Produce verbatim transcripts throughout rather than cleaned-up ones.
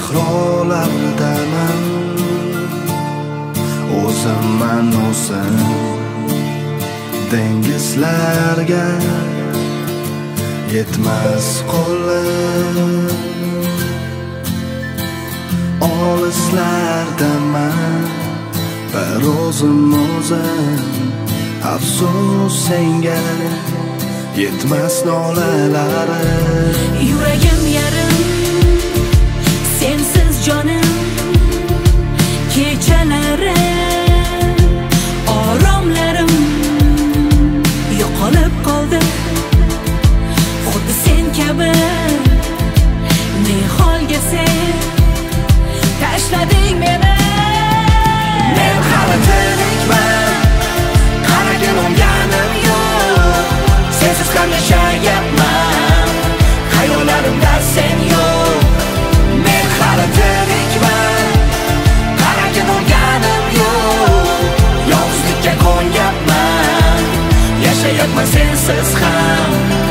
sahrolardaman, o'zimman o'zim dengizlarga yetmas qo'lim. Olislardaman bir o'zim o'zim, afsus senga yetmas nolalarim. Yuragim yarim, sensiz jonim, kechalari oromlarim yo'qolib qoldi. Xuddi sen kabi ne holga sen tashlading meni. Men hali tirikman, qaragin unganim yo'q. Sensiz ham yashayapman, xayollarimda sen yo'q. Men hali tirikman, qaragin unganim yo'q. Yolg'izlikka ko'nyapman, yashayapman sensiz ham.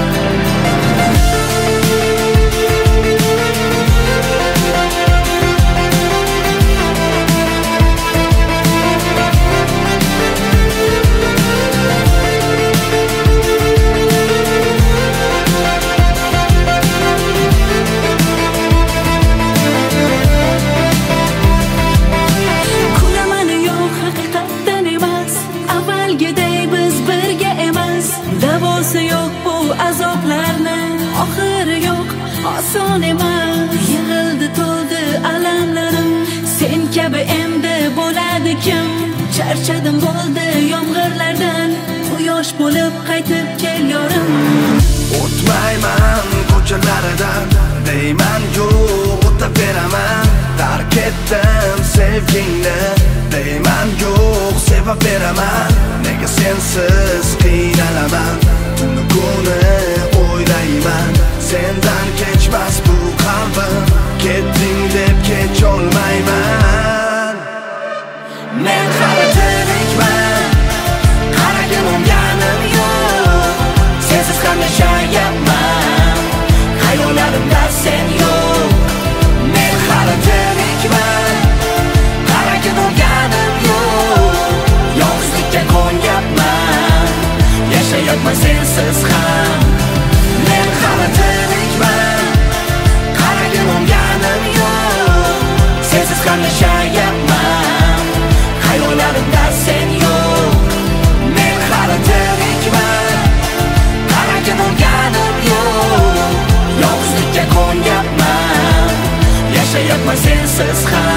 Oxiri yo'q, oson emas. Yig'ildi to'ldi alamlarim, sen kabi endi bo'ladi kim? Charchadim bo'ldi yomg'irlardan, quyosh bo'lib qaytib kel yorim. O'tmayman ko'chalaridan, deyman yo'q, o'taveraman. Tark etdim sevgingni, deyman yo'q, sevaveraman. Nega sensiz qiynalaman, tuni kuni o'ylayman. Sendan kechmas bu qalbim, ketding deb kecholmayman. Men hali tirikman, qaragin unganim yo'q. Sensiz ham yashayapman, xayollarimda sen yo'q. Men hali tirikman, qaragin unganim yo'q. Yolg'izlikka ko'nyapman, yashayapman sensiz ham. Men hali tirikman, qaragin unganim yo'q. Sensiz ham yashayapman, xayollarimda sen yo'q. Men hali tirikman, qaragin unganim yo'q. Yolg'izlikka ko'nyapman, yashayapman sensiz ham.